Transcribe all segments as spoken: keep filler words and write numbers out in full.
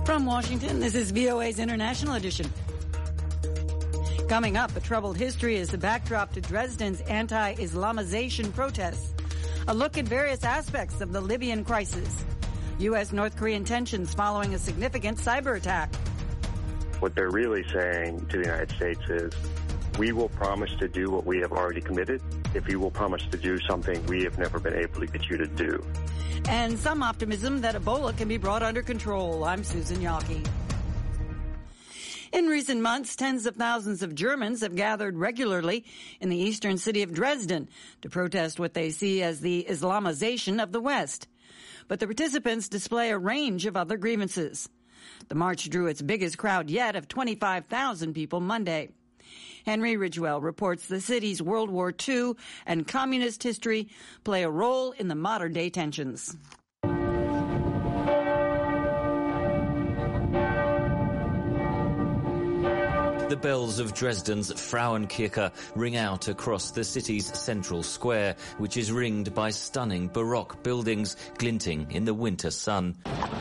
From Washington, this is V O A's International Edition. Coming up, a troubled history is the backdrop to Dresden's anti-Islamization protests. A look at various aspects of the Libyan crisis. U S North Korean tensions following a significant cyber attack. What they're really saying to the United States is, we will promise to do what we have already committed if you will promise to do something we have never been able to get you to do. And some optimism that Ebola can be brought under control. I'm Susan Yawkey. In recent months, tens of thousands of Germans have gathered regularly in the eastern city of Dresden to protest what they see as the Islamization of the West. But the participants display a range of other grievances. The march drew its biggest crowd yet of twenty-five thousand people Monday. Henry Ridgewell reports the city's World War Two and communist history play a role in the modern-day tensions. The bells of Dresden's Frauenkirche ring out across the city's central square, which is ringed by stunning Baroque buildings glinting in the winter sun.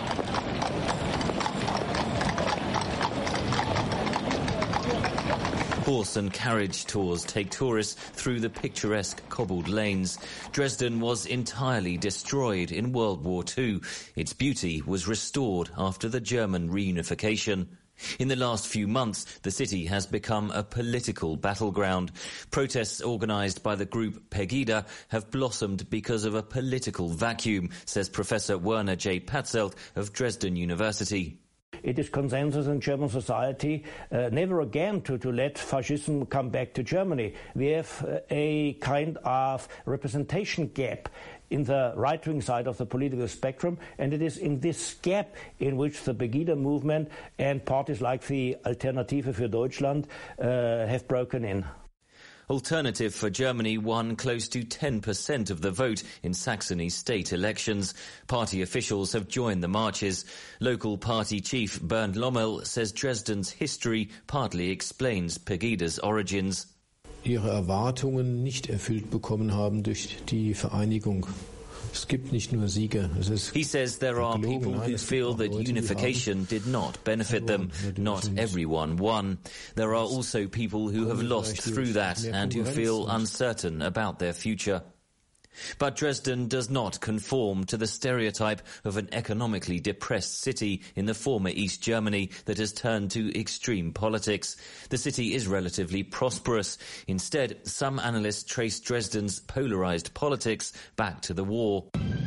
Horse and carriage tours take tourists through the picturesque cobbled lanes. Dresden was entirely destroyed in World War Two. Its beauty was restored after the German reunification. In the last few months, the city has become a political battleground. Protests organised by the group Pegida have blossomed because of a political vacuum, says Professor Werner J. Patzelt of Dresden University. It is consensus in German society uh, never again to, to let fascism come back to Germany. We have uh, a kind of representation gap in the right-wing side of the political spectrum, and it is in this gap in which the Pegida movement and parties like the Alternative für Deutschland uh, have broken in. Alternative for Germany won close to ten percent of the vote in Saxony state elections. Party officials have joined the marches. Local party chief Bernd Lommel says Dresden's history partly explains Pegida's origins. Ihre Erwartungen nicht erfüllt bekommen haben durch die Vereinigung. Es gibt nicht nur Siege. Es ist He says there are people who feel that unification did not benefit them. Not everyone won. There are also people who have lost through that and who feel uncertain about their future. But Dresden does not conform to the stereotype of an economically depressed city in the former East Germany that has turned to extreme politics. The city is relatively prosperous. Instead, some analysts trace Dresden's polarized politics back to the war.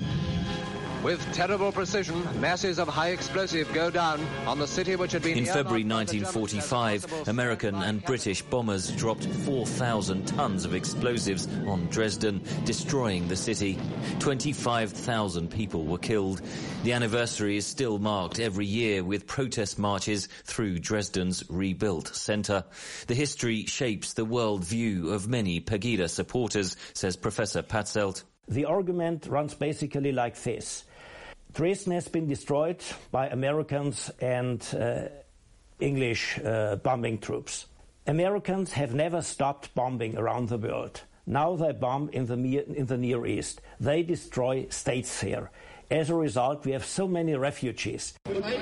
With terrible precision, masses of high explosive go down on the city which had been... In February nineteen forty-five, American and British bombers dropped four thousand tons of explosives on Dresden, destroying the city. twenty-five thousand people were killed. The anniversary is still marked every year with protest marches through Dresden's rebuilt centre. The history shapes the world view of many Pegida supporters, says Professor Patzelt. The argument runs basically like this. Dresden has been destroyed by Americans and uh, English uh, bombing troops. Americans have never stopped bombing around the world. Now they bomb in the, in the Near East. They destroy states here. As a result, we have so many refugees.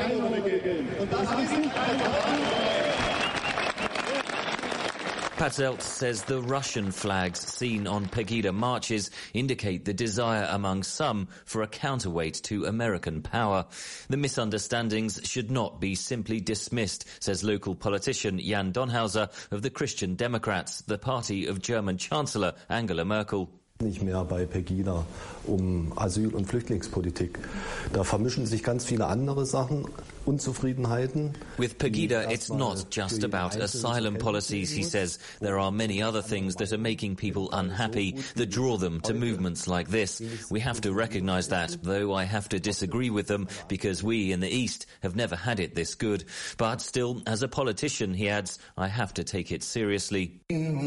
Patzelt says the Russian flags seen on Pegida marches indicate the desire among some for a counterweight to American power. The misunderstandings should not be simply dismissed, says local politician Jan Donhauser of the Christian Democrats, the party of German Chancellor Angela Merkel. Nicht mehr bei Pegida um Asyl- und Flüchtlingspolitik. Da vermischen sich ganz viele andere Sachen, Unzufriedenheiten. With Pegida, it's not just about asylum policies, he says. There are many other things that are making people unhappy that draw them to movements like this. We have to recognize that, though I have to disagree with them because we in the East have never had it this good. But still, as a politician, he adds, I have to take it seriously.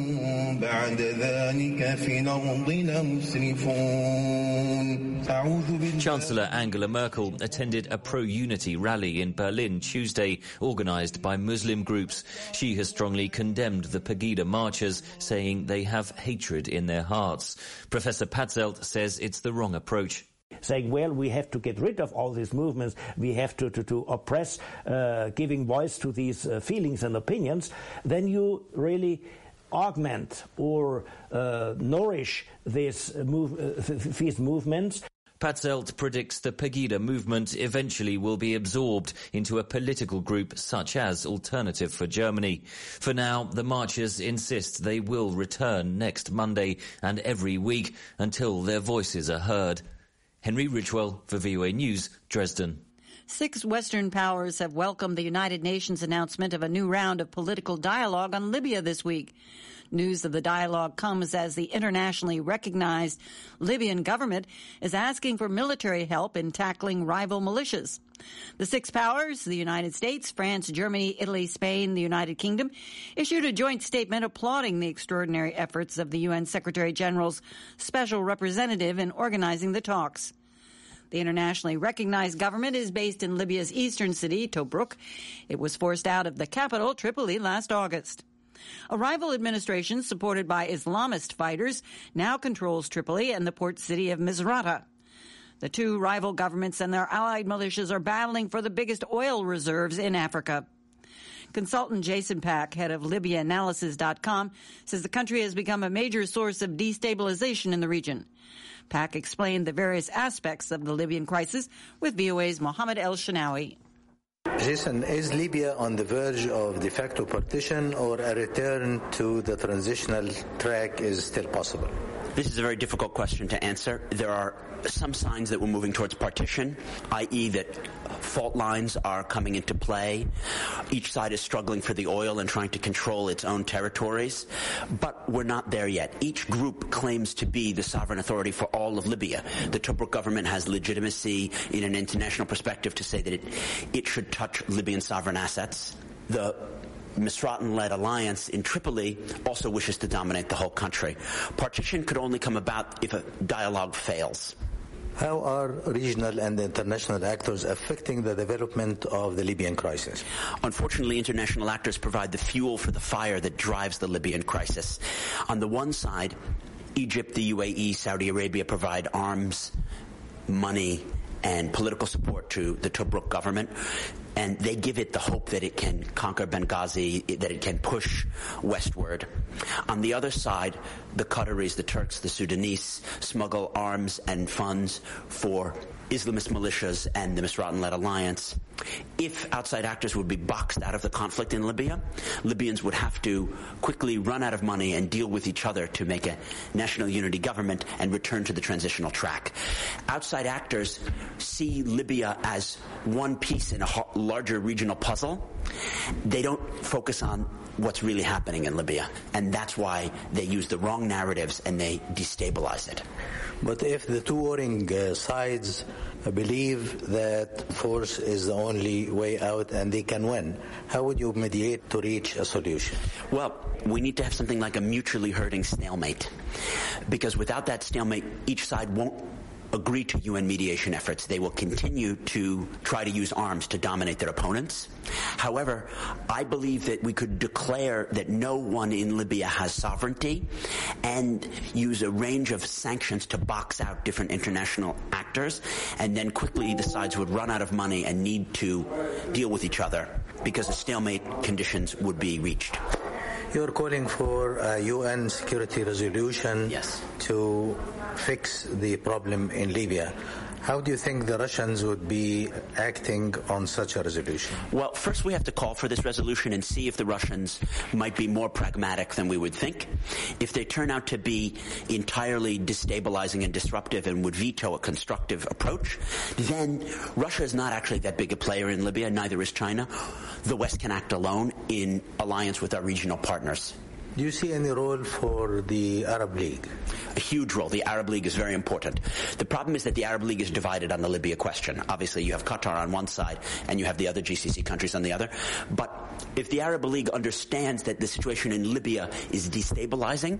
Chancellor Angela Merkel attended a pro-unity rally in Berlin Tuesday, organised by Muslim groups. She has strongly condemned the Pegida marchers, saying they have hatred in their hearts. Professor Patzelt says it's the wrong approach. saying, well, we have to get rid of all these movements, we have to, to, to oppress, uh, giving voice to these uh, feelings and opinions, then you really augment or uh, nourish these, move, uh, these movements. Patzelt predicts the Pegida movement eventually will be absorbed into a political group such as Alternative for Germany. For now, the marchers insist they will return next Monday and every week until their voices are heard. Henry Ridgewell for V O A News, Dresden. Six Western powers have welcomed the United Nations announcement of a new round of political dialogue on Libya this week. News of the dialogue comes as the internationally recognized Libyan government is asking for military help in tackling rival militias. The six powers, the United States, France, Germany, Italy, Spain, the United Kingdom, issued a joint statement applauding the extraordinary efforts of the U N Secretary General's special representative in organizing the talks. The internationally recognized government is based in Libya's eastern city, Tobruk. It was forced out of the capital, Tripoli, last August. A rival administration supported by Islamist fighters now controls Tripoli and the port city of Misrata. The two rival governments and their allied militias are battling for the biggest oil reserves in Africa. Consultant Jason Pack, head of Libya Analysis dot com, says the country has become a major source of destabilization in the region. Pack explained the various aspects of the Libyan crisis with V O A's Mohammed El-Shanawi. Jason, is Libya on the verge of de facto partition, or a return to the transitional track is still possible? This is a very difficult question to answer. There are some signs that we're moving towards partition, that is that fault lines are coming into play. Each side is struggling for the oil and trying to control its own territories. But we're not there yet. Each group claims to be the sovereign authority for all of Libya. The Tobruk government has legitimacy in an international perspective to say that it, it should touch Libyan sovereign assets. The Misratan-led alliance in Tripoli also wishes to dominate the whole country. Partition could only come about if a dialogue fails. How are regional and international actors affecting the development of the Libyan crisis? Unfortunately, international actors provide the fuel for the fire that drives the Libyan crisis. On the one side, Egypt, the U A E, Saudi Arabia provide arms, money, and political support to the Tobruk government, and they give it the hope that it can conquer Benghazi, that it can push westward. On the other side, the Qataris, the Turks, the Sudanese smuggle arms and funds for Islamist militias and the Misratan-led alliance. If outside actors would be boxed out of the conflict in Libya, Libyans would have to quickly run out of money and deal with each other to make a national unity government and return to the transitional track. Outside actors see Libya as one piece in a larger regional puzzle. They don't focus on what's really happening in Libya, and that's why they use the wrong narratives and they destabilize it. But if the two warring uh, sides believe that force is the only way out and they can win, how would you mediate to reach a solution? Well, we need to have something like a mutually hurting stalemate, because without that stalemate, each side won't agree to U N mediation efforts. They will continue to try to use arms to dominate their opponents. However, I believe that we could declare that no one in Libya has sovereignty and use a range of sanctions to box out different international actors, and then quickly the sides would run out of money and need to deal with each other because the stalemate conditions would be reached. You're calling for a U N security resolution yes. to fix the problem in Libya. How do you think the Russians would be acting on such a resolution? Well, first we have to call for this resolution and see if the Russians might be more pragmatic than we would think. If they turn out to be entirely destabilizing and disruptive and would veto a constructive approach, then Russia is not actually that big a player in Libya, neither is China. The West can act alone in alliance with our regional partners. Do you see any role for the Arab League? A huge role. The Arab League is very important. The problem is that the Arab League is divided on the Libya question. Obviously, you have Qatar on one side and you have the other G C C countries on the other. But if the Arab League understands that the situation in Libya is destabilizing,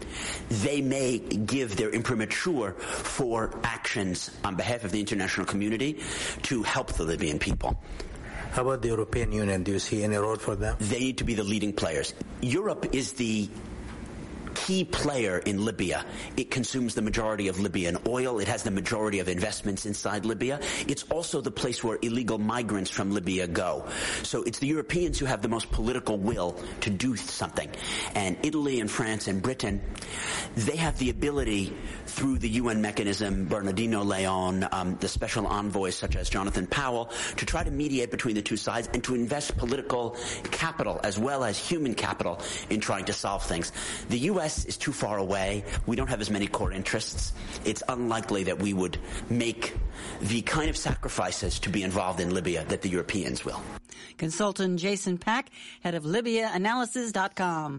they may give their imprimatur for actions on behalf of the international community to help the Libyan people. How about the European Union? Do you see any role for them? They need to be the leading players. Europe is the key player in Libya. It consumes the majority of Libyan oil. It has the majority of investments inside Libya. It's also the place where illegal migrants from Libya go. So it's the Europeans who have the most political will to do something. And Italy and France and Britain, they have the ability through the U N mechanism, Bernardino Leon, um, the special envoys such as Jonathan Powell, to try to mediate between the two sides and to invest political capital as well as human capital in trying to solve things. The U S is too far away. We don't have as many core interests. It's unlikely that we would make the kind of sacrifices to be involved in Libya that the Europeans will. Consultant Jason Pack, head of Libya Analysis dot com.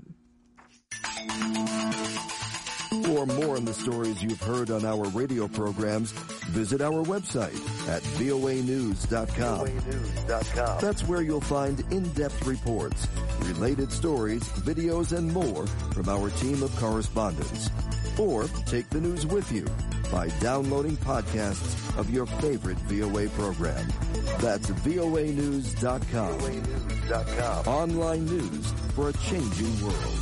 For more on the stories you've heard on our radio programs, visit our website at V O A news dot com. That's where you'll find in-depth reports, related stories, videos, and more from our team of correspondents. Or take the news with you by downloading podcasts of your favorite V O A program. That's V O A news dot com. Online news for a changing world.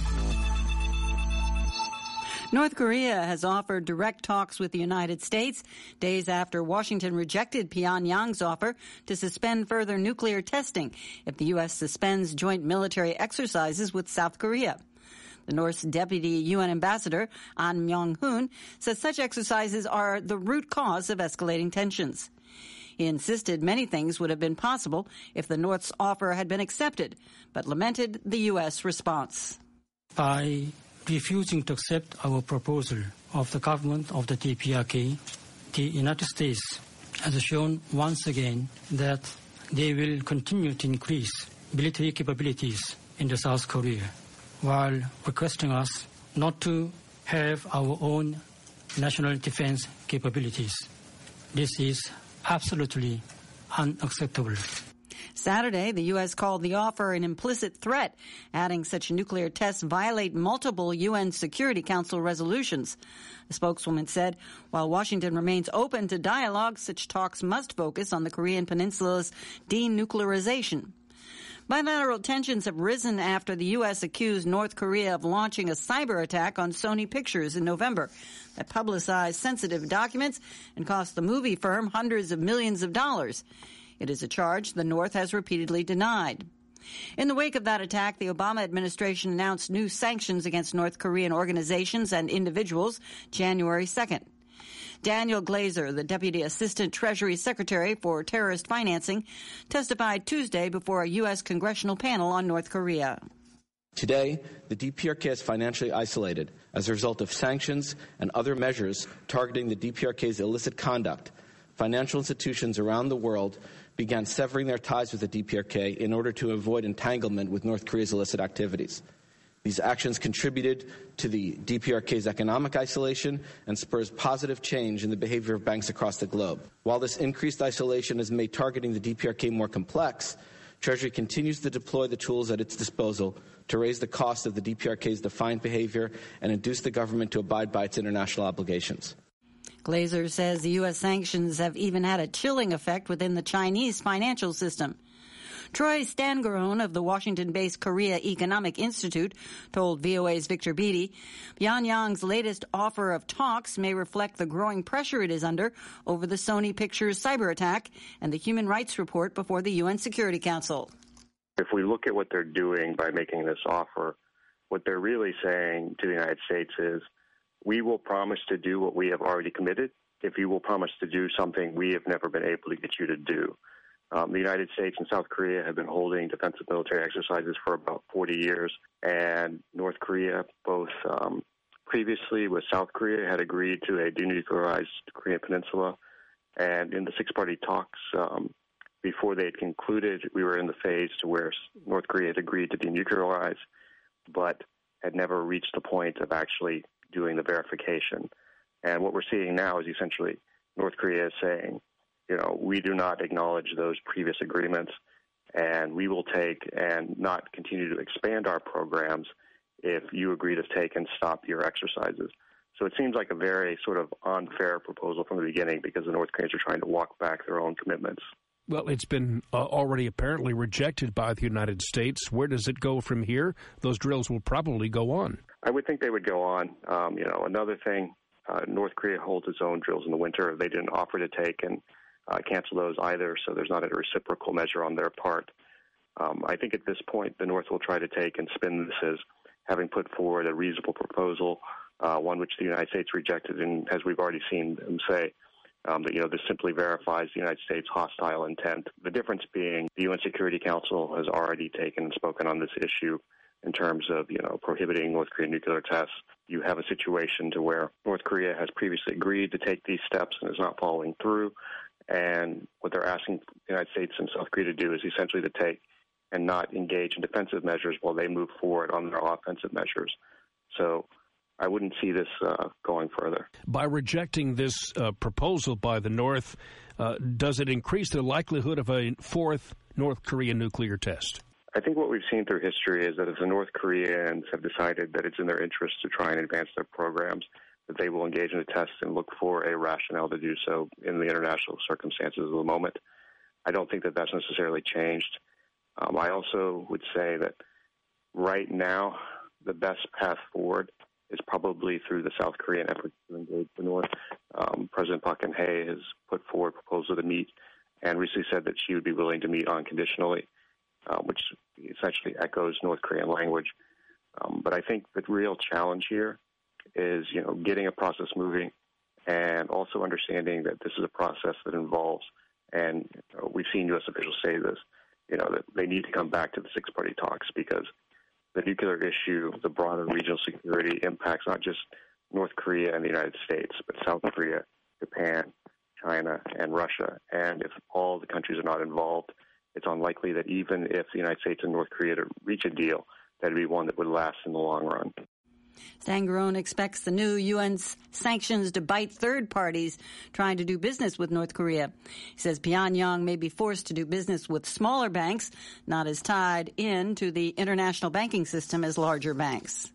North Korea has offered direct talks with the United States days after Washington rejected Pyongyang's offer to suspend further nuclear testing if the U S suspends joint military exercises with South Korea. The North's deputy U N ambassador, An Myung-hoon, says such exercises are the root cause of escalating tensions. He insisted many things would have been possible if the North's offer had been accepted, but lamented the U S response. By refusing to accept our proposal of the government of the D P R K, the United States has shown once again that they will continue to increase military capabilities in the South Korea, while requesting us not to have our own national defense capabilities. This is absolutely unacceptable. Saturday, the U S called the offer an implicit threat, adding such nuclear tests violate multiple U N Security Council resolutions. The spokeswoman said, while Washington remains open to dialogue, such talks must focus on the Korean Peninsula's denuclearization. Bilateral tensions have risen after the U S accused North Korea of launching a cyber attack on Sony Pictures in November that publicized sensitive documents and cost the movie firm hundreds of millions of dollars. It is a charge the North has repeatedly denied. In the wake of that attack, the Obama administration announced new sanctions against North Korean organizations and individuals January second. Daniel Glazer, the Deputy Assistant Treasury Secretary for Terrorist Financing, testified Tuesday before a U S congressional panel on North Korea. Today, the D P R K is financially isolated as a result of sanctions and other measures targeting the D P R K's illicit conduct. Financial institutions around the world began severing their ties with the D P R K in order to avoid entanglement with North Korea's illicit activities. These actions contributed to the D P R K's economic isolation and spurs positive change in the behavior of banks across the globe. While this increased isolation has made targeting the D P R K more complex, Treasury continues to deploy the tools at its disposal to raise the cost of the D P R K's defiant behavior and induce the government to abide by its international obligations. Glazer says the U S sanctions have even had a chilling effect within the Chinese financial system. Troy Stangerone of the Washington-based Korea Economic Institute told V O A's Victor Beattie, Pyongyang's latest offer of talks may reflect the growing pressure it is under over the Sony Pictures cyber attack and the human rights report before the U N Security Council. If we look at what they're doing by making this offer, what they're really saying to the United States is, we will promise to do what we have already committed if you will promise to do something we have never been able to get you to do. Um, the United States and South Korea have been holding defensive military exercises for about forty years, and North Korea, both um, previously with South Korea, had agreed to a denuclearized Korean Peninsula, and in the six-party talks, um, before they had concluded, we were in the phase to where North Korea had agreed to denuclearize, but had never reached the point of actually doing the verification. And what we're seeing now is essentially North Korea is saying, you know, we do not acknowledge those previous agreements, and we will take and not continue to expand our programs if you agree to take and stop your exercises. So it seems like a very sort of unfair proposal from the beginning because the North Koreans are trying to walk back their own commitments. Well, it's been uh, already apparently rejected by the United States. Where does it go from here? Those drills will probably go on. I would think they would go on. Um, you know, another thing, uh, North Korea holds its own drills in the winter. They didn't offer to take and uh, cancel those either, so there's not a reciprocal measure on their part. Um, I think at this point, the North will try to take and spin this as having put forward a reasonable proposal, uh, one which the United States rejected, and as we've already seen them say, Um, that, you know, this simply verifies the United States' hostile intent. The difference being the U N Security Council has already taken and spoken on this issue in terms of, you know, prohibiting North Korean nuclear tests. You have a situation to where North Korea has previously agreed to take these steps and is not following through. And what they're asking the United States and South Korea to do is essentially to take and not engage in defensive measures while they move forward on their offensive measures. So I wouldn't see this uh, going further. By rejecting this uh, proposal by the North, uh, does it increase the likelihood of a fourth North Korean nuclear test? I think what we've seen through history is that if the North Koreans have decided that it's in their interest to try and advance their programs, that they will engage in a test and look for a rationale to do so in the international circumstances of the moment. I don't think that that's necessarily changed. Um, I also would say that right now, the best path forward is probably through the South Korean effort to engage the North. Um, President Park Geun-hye has put forward a proposal to meet and recently said that she would be willing to meet unconditionally, uh, which essentially echoes North Korean language. Um, but I think the real challenge here is, you know, getting a process moving and also understanding that this is a process that involves, and you know, we've seen U S officials say this, you know, that they need to come back to the six-party talks because the nuclear issue, the broader regional security impacts not just North Korea and the United States, but South Korea, Japan, China, and Russia. And if all the countries are not involved, it's unlikely that even if the United States and North Korea to reach a deal, that would be one that would last in the long run. Stangarone expects the new U N sanctions to bite third parties trying to do business with North Korea. He says Pyongyang may be forced to do business with smaller banks, not as tied in to the international banking system as larger banks.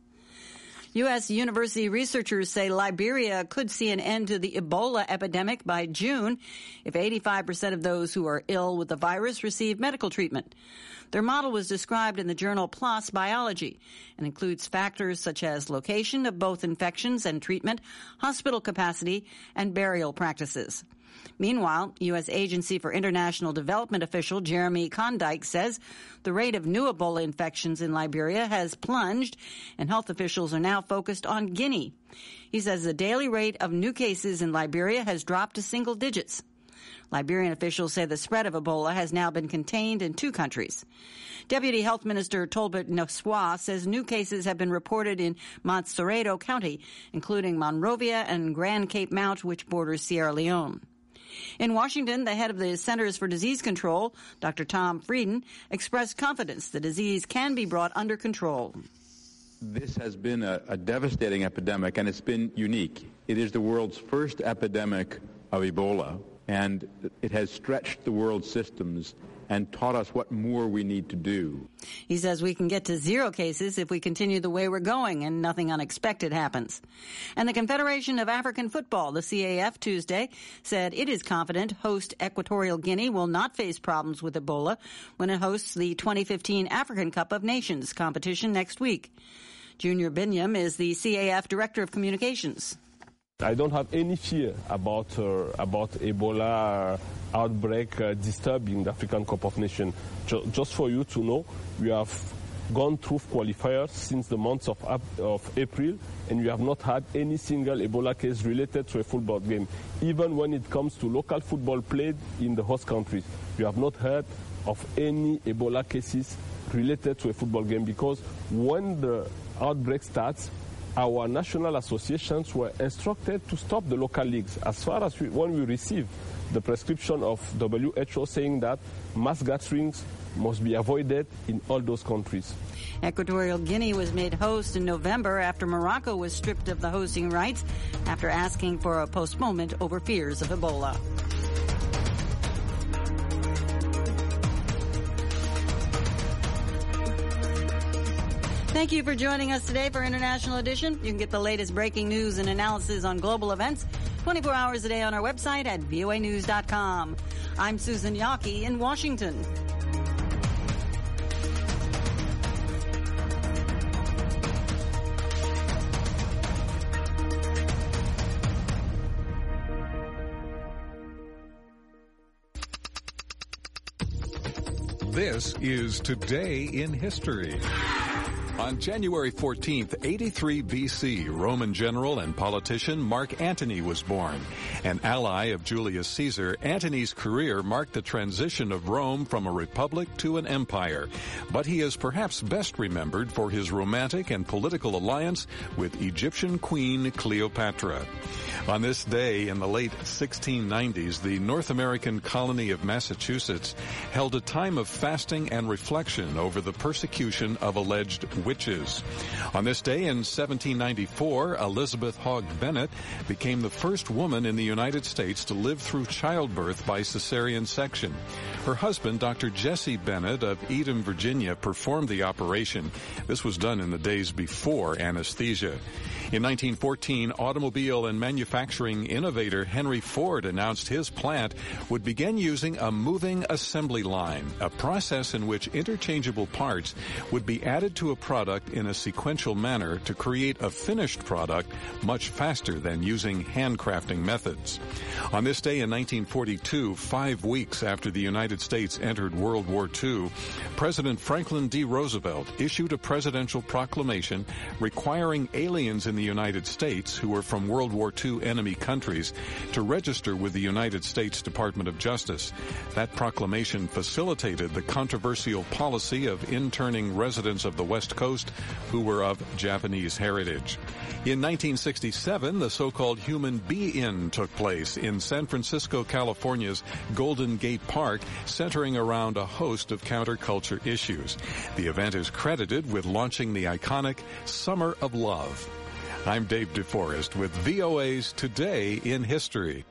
U S university researchers say Liberia could see an end to the Ebola epidemic by June if eighty-five percent of those who are ill with the virus receive medical treatment. Their model was described in the journal PLOS Biology and includes factors such as location of both infections and treatment, hospital capacity, and burial practices. Meanwhile, U S Agency for International Development official Jeremy Kondike says the rate of new Ebola infections in Liberia has plunged, and health officials are now focused on Guinea. He says the daily rate of new cases in Liberia has dropped to single digits. Liberian officials say the spread of Ebola has now been contained in two countries. Deputy Health Minister Tolbert Noswa says new cases have been reported in Montserrado County, including Monrovia and Grand Cape Mount, which borders Sierra Leone. In Washington, the head of the Centers for Disease Control, Doctor Tom Frieden, expressed confidence the disease can be brought under control. This has been a, a devastating epidemic, and it's been unique. It is the world's first epidemic of Ebola, and it has stretched the world's systems and taught us what more we need to do. He says we can get to zero cases if we continue the way we're going and nothing unexpected happens. And the Confederation of African Football, the C A F, Tuesday said it is confident host Equatorial Guinea will not face problems with Ebola when it hosts the twenty fifteen African Cup of Nations competition next week. Junior Binyam is the C A F Director of Communications. I don't have any fear about uh, about Ebola outbreak uh, disturbing the African Cup of Nations. Jo- just for you to know, we have gone through qualifiers since the month of, of April, and we have not had any single Ebola case related to a football game. Even when it comes to local football played in the host countries, we have not heard of any Ebola cases related to a football game, because when the outbreak starts, our national associations were instructed to stop the local leagues as far as we, when we receive the prescription of W H O saying that mass gatherings must be avoided in all those countries. Equatorial Guinea was made host in November after Morocco was stripped of the hosting rights after asking for a postponement over fears of Ebola. Thank you for joining us today for International Edition. You can get the latest breaking news and analysis on global events twenty-four hours a day on our website at V O A news dot com. I'm Susan Yockey in Washington. This is Today in History. On January fourteenth, eighty-three B C, Roman general and politician Mark Antony was born. An ally of Julius Caesar, Antony's career marked the transition of Rome from a republic to an empire. But he is perhaps best remembered for his romantic and political alliance with Egyptian Queen Cleopatra. On this day in the late sixteen nineties, the North American colony of Massachusetts held a time of fasting and reflection over the persecution of alleged witches. On this day in seventeen ninety-four, Elizabeth Hogg Bennett became the first woman in the United States to live through childbirth by cesarean section. Her husband, Doctor Jesse Bennett of Eden, Virginia, performed the operation. This was done in the days before anesthesia. In nineteen fourteen, automobile and manufacturing innovator Henry Ford announced his plant would begin using a moving assembly line, a process in which interchangeable parts would be added to a product in a sequential manner to create a finished product much faster than using handcrafting methods. On this day in nineteen forty-two, five weeks after the United States entered World War Two, President Franklin D. Roosevelt issued a presidential proclamation requiring aliens in the United States who were from World War Two enemy countries to register with the United States Department of Justice. That proclamation facilitated the controversial policy of interning residents of the West Coast who were of Japanese heritage. In nineteen sixty-seven, the so-called Human Be-In took place in San Francisco, California's Golden Gate Park, centering around a host of counterculture issues. The event is credited with launching the iconic Summer of Love. I'm Dave DeForest with V O A's Today in History.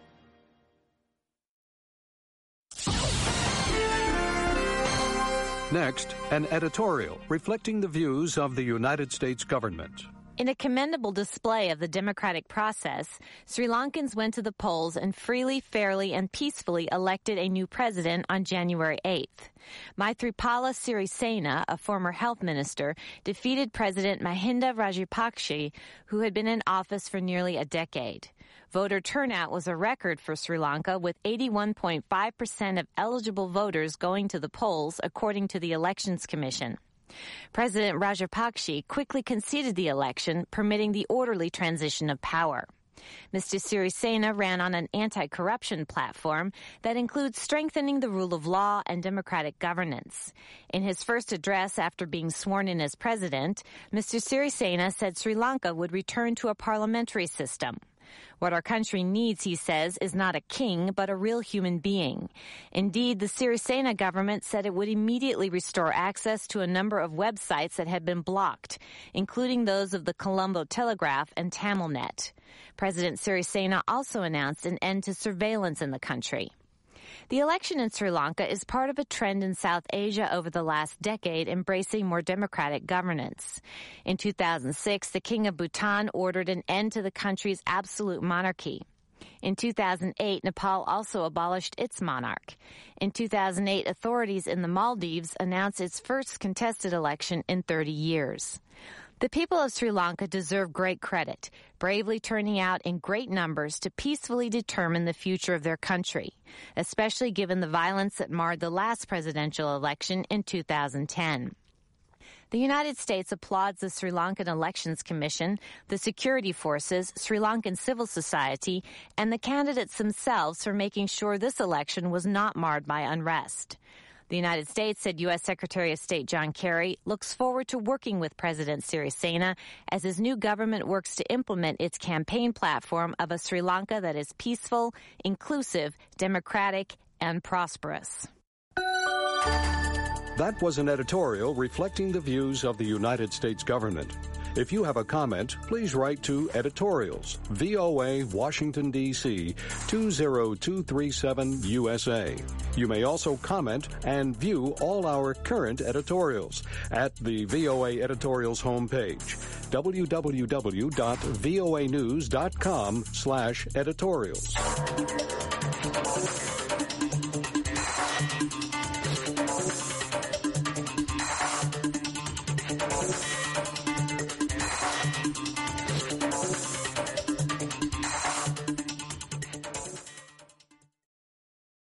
Next, an editorial reflecting the views of the United States government. In a commendable display of the democratic process, Sri Lankans went to the polls and freely, fairly, and peacefully elected a new president on January eighth. Maithripala Sirisena, a former health minister, defeated President Mahinda Rajapaksa, who had been in office for nearly a decade. Voter turnout was a record for Sri Lanka, with eighty-one point five percent of eligible voters going to the polls, according to the Elections Commission. President Rajapaksa quickly conceded the election, permitting the orderly transition of power. Mister Sirisena ran on an anti-corruption platform that includes strengthening the rule of law and democratic governance. In his first address after being sworn in as president, Mister Sirisena said Sri Lanka would return to a parliamentary system. What our country needs, he says, is not a king, but a real human being. Indeed, the Sirisena government said it would immediately restore access to a number of websites that had been blocked, including those of the Colombo Telegraph and Tamilnet. President Sirisena also announced an end to surveillance in the country. The election in Sri Lanka is part of a trend in South Asia over the last decade embracing more democratic governance. In two thousand six, the King of Bhutan ordered an end to the country's absolute monarchy. In two thousand eight, Nepal also abolished its monarch. In two thousand eight, authorities in the Maldives announced its first contested election in thirty years. The people of Sri Lanka deserve great credit, bravely turning out in great numbers to peacefully determine the future of their country, especially given the violence that marred the last presidential election in two thousand ten. The United States applauds the Sri Lankan Elections Commission, the security forces, Sri Lankan civil society, and the candidates themselves for making sure this election was not marred by unrest. The United States, said U S Secretary of State John Kerry, looks forward to working with President Sirisena as his new government works to implement its campaign platform of a Sri Lanka that is peaceful, inclusive, democratic, and prosperous. That was an editorial reflecting the views of the United States government. If you have a comment, please write to Editorials, V O A, Washington, D C two zero two three seven U S A. You may also comment and view all our current editorials at the V O A Editorials homepage, w w w dot v o a news dot com slash editorials.